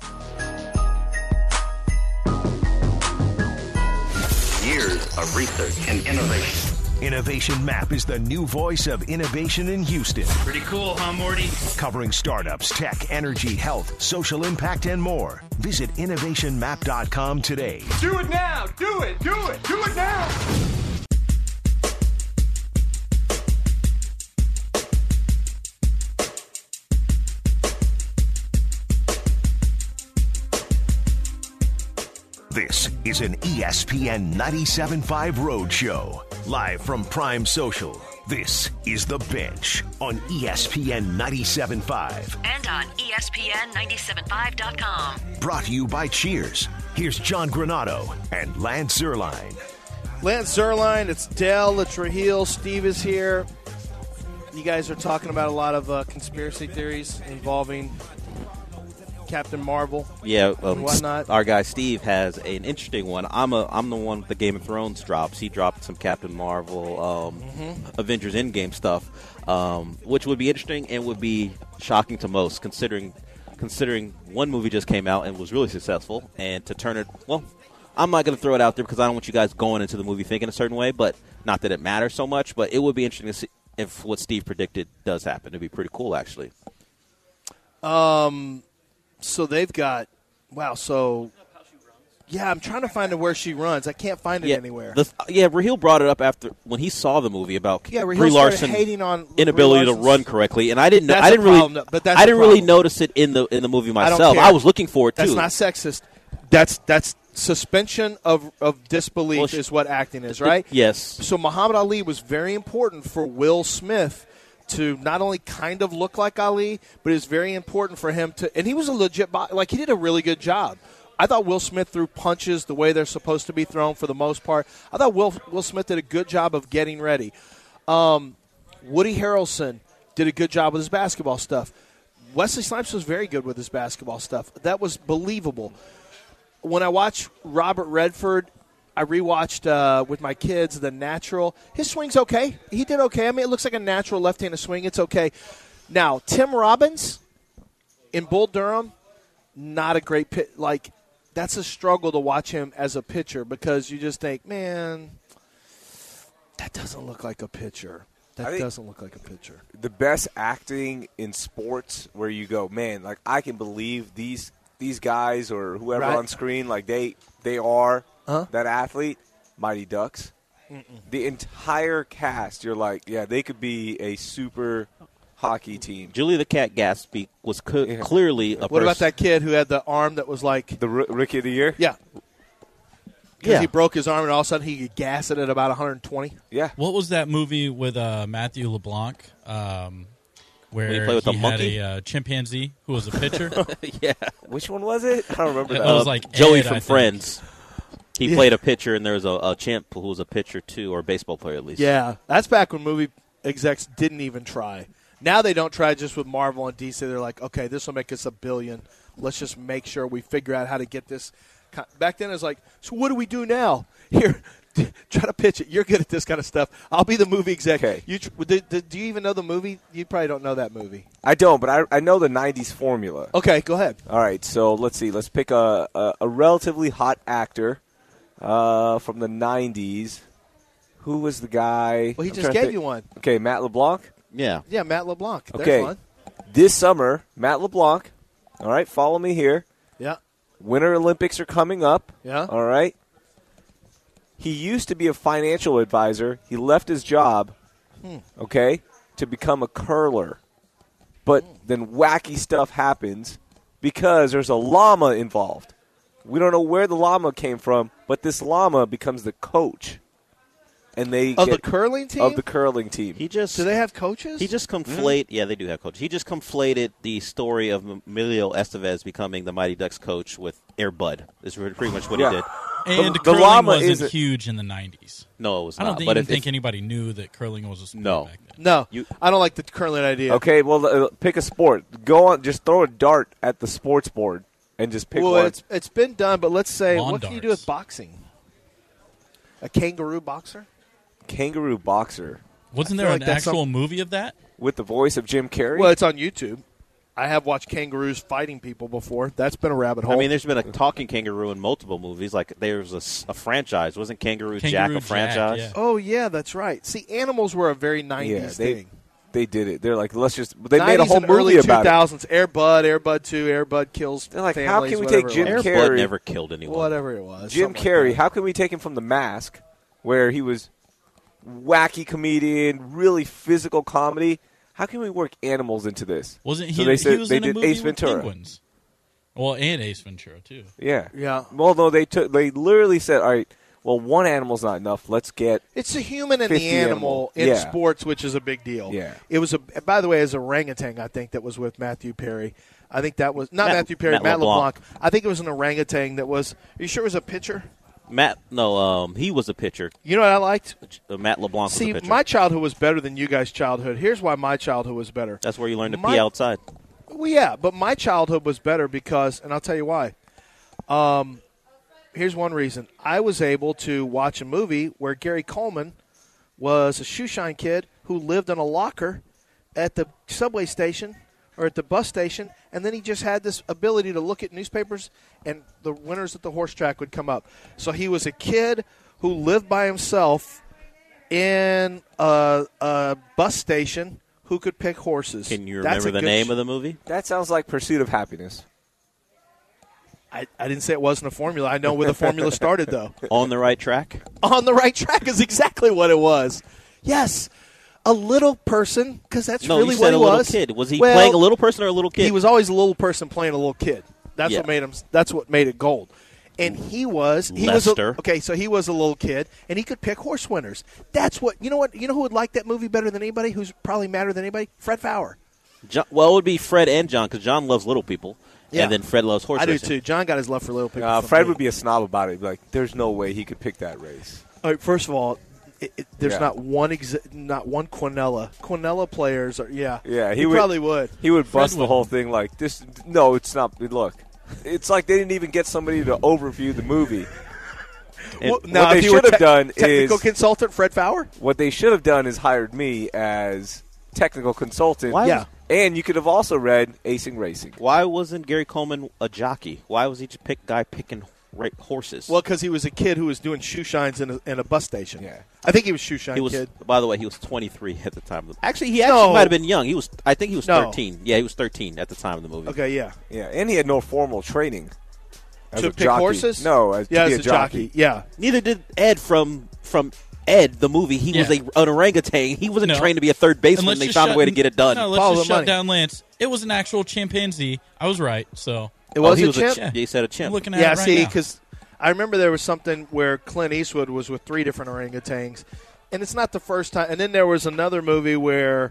Years of research and innovation. Innovation Map is the new voice of innovation in Houston. Pretty cool, huh, Morty? Covering startups, tech, energy, health, social impact, and more. Visit innovation map dot com today. Do it now! Do it! Do it! Do it now! This is an E S P N ninety-seven point five Road Show. Live from Prime Social, this is The Bench on E S P N ninety-seven point five. And on E S P N ninety-seven point five dot com. Brought to you by Cheers. Here's John Granado and Lance Zierlein. Lance Zerline, it's Dell, it's Raheel, Steve is here. You guys are talking about a lot of uh, conspiracy theories involving Captain Marvel. Yeah, um, and whatnot. Our guy Steve has an interesting one. I'm a I'm the one with the Game of Thrones drops. He dropped some Captain Marvel, um, Mm-hmm. Avengers Endgame stuff, um, which would be interesting and would be shocking to most, considering considering one movie just came out and was really successful, and to turn it well. I'm not going to throw it out there because I don't want you guys going into the movie thinking a certain way, but not that it matters so much. But it would be interesting to see if what Steve predicted does happen. It'd be pretty cool, actually. Um, so they've got wow. So yeah, I'm trying to find out where she runs. I can't find it yeah, anywhere. The, yeah, Raheel brought it up after when he saw the movie about Yeah, Raheel Brie started Larson hating on inability Brie to Larson's- run correctly, and I didn't know. That's I a didn't really, problem, but that's I a didn't really problem. notice it in the in the movie I don't myself. care. I was looking for it too. That's not sexist. That's that's suspension of, of disbelief Well, sh- is what acting is, right? Yes. So Muhammad Ali was very important for Will Smith to not only kind of look like Ali, but it was very important for him to – and he was a legit – like he did a really good job. I thought Will Smith threw punches the way they're supposed to be thrown for the most part. I thought Will Will Smith did a good job of getting ready. Um, Woody Harrelson did a good job with his basketball stuff. Wesley Snipes was very good with his basketball stuff. That was believable. When I watch Robert Redford, I rewatched uh, with my kids The Natural. His swing's okay. He did okay. I mean, it looks like a natural left-handed swing. It's okay. Now, Tim Robbins in Bull Durham, not a great pit. Like, that's a struggle to watch him as a pitcher because you just think, man, that doesn't look like a pitcher. That think- doesn't look like a pitcher. The best acting in sports where you go, man, like I can believe these these guys or whoever Right. on screen, like they they are Huh? that athlete. Mighty Ducks. The entire cast, you're like, yeah, they could be a super hockey team. Julie the Cat Gatsby was co- Yeah. clearly a What person. about that kid who had the arm that was like, The r- Rookie of the Year. yeah. Because Yeah. he broke his arm and all of a sudden he could gas it at about one hundred twenty. Yeah. What was that movie with uh, Matthew LeBlanc um, where When he played with the had monkey? a uh, chimpanzee who was a pitcher? yeah, Which one was it? I don't remember It that. was Uh, like Joey Ed, from I think. Friends. He played a pitcher, and there was a, a champ who was a pitcher too, or a baseball player at least. Yeah, that's back when movie execs didn't even try. Now they don't try just with Marvel and D C. They're like, okay, this will make us a billion. Let's just make sure we figure out how to get this. co- Back then it was like, so what do we do now? Here, try to pitch it. You're good at this kind of stuff. I'll be the movie exec. Okay. You tr- do, do, do you even know the movie? You probably don't know that movie. I don't, but I, I know the nineties formula. Okay, go ahead. All right, so let's see. Let's pick a, a, a relatively hot actor uh, from the nineties. Who was the guy? Well, he I'm just trying to gave think. you one. Okay, Matt LeBlanc. Yeah. Yeah, Matt LeBlanc. There's Okay. one. This summer, Matt LeBlanc. All right, follow me here. Yeah. Winter Olympics are coming up. Yeah. All right. He used to be a financial advisor. He left his job, Hmm. okay, to become a curler. But then wacky stuff happens because there's a llama involved. We don't know where the llama came from, but this llama becomes the coach. And they Of get, the curling team? of the curling team. He just Do they have coaches? He just conflate. Yeah, they do have coaches. He just conflated the story of Emilio Estevez becoming the Mighty Ducks coach with Air Bud. Is pretty much what Yeah. he did. And The- the curling llama wasn't isn't- huge in the nineties. No, it was I not. don't think, but even if, think if, anybody knew that curling was a sport No. back then. No, You- I don't like the curling idea. Okay, well, uh, pick a sport. Go on, just throw a dart at the sports board and just pick well, one. it's it's been done, but let's say, Lawn what can you do darts. with boxing? A kangaroo boxer? Kangaroo boxer Wasn't I there feel an like that's actual some- movie of that? with the voice of Jim Carrey. Well, it's on YouTube. I have watched kangaroos fighting people before. That's been a rabbit hole. I mean, there's been a talking kangaroo in multiple movies. Like there's a, s- a franchise. Wasn't Kangaroo, Jack Kangaroo a Jack, franchise? yeah. oh yeah, that's right. See, animals were a very yeah, nineties they thing. they did it. They're like, let's just. They made a nineties whole and movie early about two it. thousands. Air Bud, Air Bud Two, Air Bud kills. They're like, families, how can we whatever take it Jim was. Air Carrey- Bud never killed anyone. Whatever it was. Jim something Carrey. Like that. How can we take him from The Mask, where he was wacky comedian, really physical comedy? How can we work animals into this? Wasn't he? So they said he was they in a did movie Ace with Ventura. penguins. Well, and Ace Ventura too. Yeah, Yeah. Well, no, they took. They literally said, all right. Well, one animal's not enough. Let's get. It's the human and the fifty animal, animal. in Yeah. sports, which is a big deal. Yeah. It was a. By the way, as orangutan, I think that was with Matthew Perry. I think that was not Matt- Matthew Perry, Matt Matt, LeBlanc. LeBlanc. I think it was an orangutan that was. Are you sure it was a pitcher? Matt, no, um, he was a pitcher. You know what I liked? Uh, Matt LeBlanc See, was a pitcher. my childhood was better than you guys' childhood. Here's why my childhood was better. That's where you learned to My- pee outside. Well, yeah, but my childhood was better because, and I'll tell you why. Um, here's one reason. I was able to watch a movie where Gary Coleman was a shoeshine kid who lived in a locker at the subway station or at the bus station, and then he just had this ability to look at newspapers, and the winners at the horse track would come up. So he was a kid who lived by himself in a, a bus station who could pick horses. Can you That's remember a the good name sh- of the movie? That sounds like Pursuit of Happiness. I, I didn't say it wasn't a formula. I know where the formula started, though. On the Right Track? On the Right Track is exactly what it was. Yes. A little person, because that's No, really you what said he a little was. kid. Was he Well, playing a little person or a little kid? He was always a little person playing a little kid. That's Yeah. what made him. That's what made it gold. And he was he was a, Lester. okay. So he was a little kid, and he could pick horse winners. That's what you know. What you know who would like that movie better than anybody? Who's probably madder than anybody? Fred Fowler. John, well, it would be Fred and John because John loves little people, Yeah. and then Fred loves horse I do racing. too. John got his love for little people. Uh, from Fred me. would be a snob about it. He'd be like, there's no way he could pick that race. All right, first of all, it, it, there's Yeah. not one exa- not one Quinella. Quinella players are yeah. Yeah, he, he would, probably would. He would Fred bust the would. whole thing like this. No, it's not. Look, it's like they didn't even get somebody to overview the movie. And Well, what now, they if you were should have te- done technical is consultant Fred Fowler. what they should have done is hired me as technical consultant. Why Yeah. was- And you could have also read Acing Racing. Why wasn't Gary Coleman a jockey? Why was he just pick guy picking ra- horses? Well, because he was a kid who was doing shoe shines in a, in a bus station. Yeah. I think he was shoe shine he was. kid. By the way, he was twenty-three at the time. Of the, actually, he actually No. might have been young. He was. I think he was No. thirteen. Yeah, he was thirteen at the time of the movie. Okay, yeah. Yeah, and he had no formal training as to a pick jockey. horses? No, as, yeah, to be as a a jockey. Yeah. Neither did Ed from from Ed the movie. He was Yeah. a, an orangutan. He wasn't No. trained to be a third baseman. let's They just found a shut- way to get it done. No, let's Follow just the shut money. down Lance. It was an actual chimpanzee. I was right. So It Oh, was he a was chimp? a chimp. Yeah, he said a I'm chimp. looking at Yeah, it right see, now. because I remember there was something where Clint Eastwood was with three different orangutans, and it's not the first time. And then there was another movie where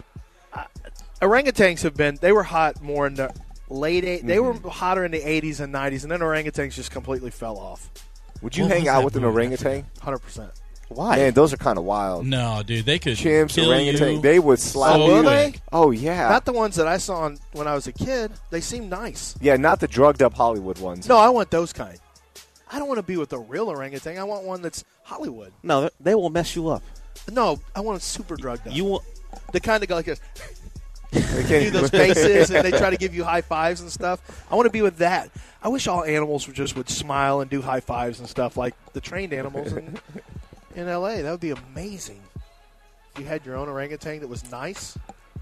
uh, orangutans have been, they were hot more in the late, eight, they were hotter in the eighties and nineties, and then orangutans just completely fell off, Would you What hang was out that with an movie? orangutan? one hundred percent. Why? Man, those are kind of wild. No, dude, they could Chimps, kill orangutan, you. they would slap Oh, you. will they? Oh, yeah. Not the ones that I saw on, when I was a kid. They seem nice. yeah, not the drugged up Hollywood ones. No, I want those kind. I don't want to be with a real orangutan. I want one that's Hollywood. No, they will mess you up. No, I want a super drugged up. You want. the kind that go like this. They do can't- those faces and they try to give you high fives and stuff. I want to be with that. I wish all animals would just would smile and do high fives and stuff like the trained animals in, in L A. That would be amazing. If you had your own orangutan that was nice,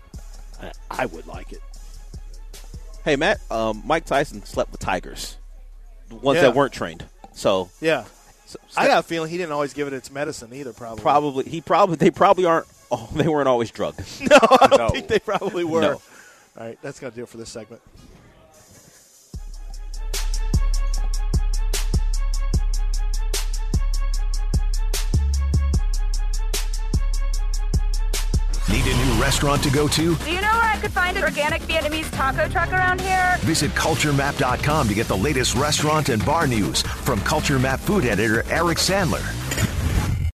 I, I would like it. Hey, Matt. Um, Mike Tyson slept with tigers, the ones Yeah. that weren't trained. So, Yeah. so I got a feeling he didn't always give it its medicine either, probably. probably he probably they probably aren't. Oh, they weren't always drugged. No, I don't No. think they probably were. No. All right, that's going to do it for this segment. Need a new restaurant to go to? Do you know where I could find an organic Vietnamese taco truck around here? Visit culture map dot com to get the latest restaurant and bar news from Culture Map food editor Eric Sandler.